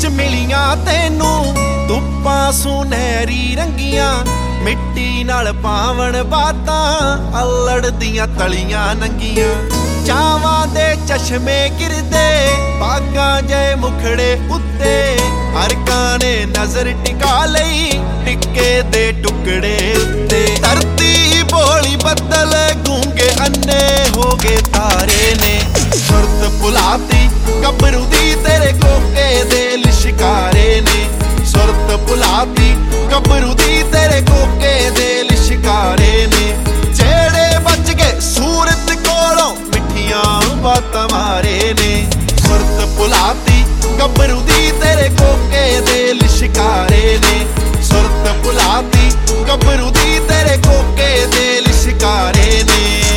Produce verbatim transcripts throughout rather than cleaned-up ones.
विच मिलियां तैनू धुप्पां सुनहरी रंगियां मिट्टी नाल पावन बातां अल्लड़ दियां तलियां नंगियां चावां दे चश्मे गिरदे बागां जय मुखड़े उत्ते हरकां ने नजर टिका लई टिक्के दे टुकड़े उत्ते धरती बोली बदल गूंगे अन्ने हो गए तारे ने सुरत भुलाती गबरू दी तेरे कोके दे लिशकारे ने सुरत भुलाती गबरू दी तेरे कोके दे लिशकारे ने जेड़े बच गए सूरत कोलों मिठियां बातां मारे ने सुरत भुलाती गबरू दी तेरे कोके दे लिशकारे ने सुरत भुलाती गबरू दी तेरे कोके दे लिशकारे ने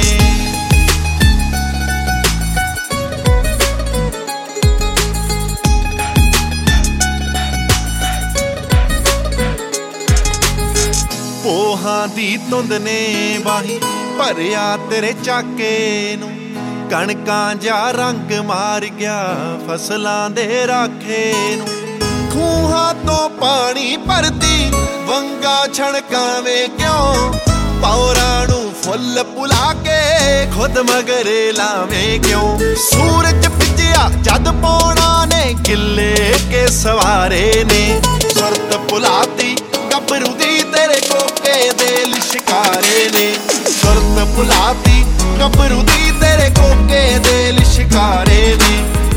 पोहां दी धुंद ने बाही भरिया तेरे चाके नू कणकां जा रंग मार गया फसलां दे राखे नू खूहां तो पानी भरदी वंगा छणकावे क्यों पौरां नू फुल पुला के खुद मगरे लावे क्यों सूरज पिजिया जद पौना ने किले के सवारे ने सुरत भुलाती गबरू दी तेरे कोके दे लिशकारे ने सुरत भुलाती गबरू दी तेरे कोके दे लिशकारे ने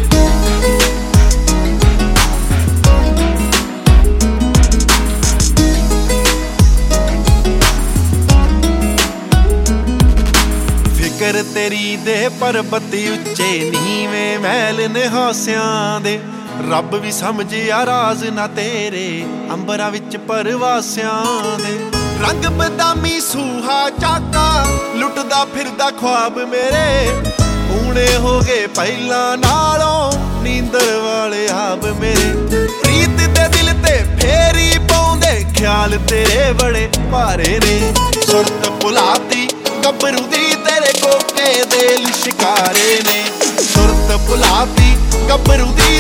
फिकर तेरी दे पर्बत उच्चे नीवें महल ने हास्यां दे रब भी समझिया राज ना तेरे अंबरां विच परवासियां दे रंग बदामी सूहा चाका लुटदा फिरदा ख्वाब मेरे ऊणे हो गए पहला नालों नींदर वाले आब मेरे प्रीत दे दिल ते फेरी पाउंदे ख्याल तेरे बड़े भारे ने सुरत भुलाती गबरू दी तेरे कोके दे लिशकारे ने सुरत भुलाती गबरू दी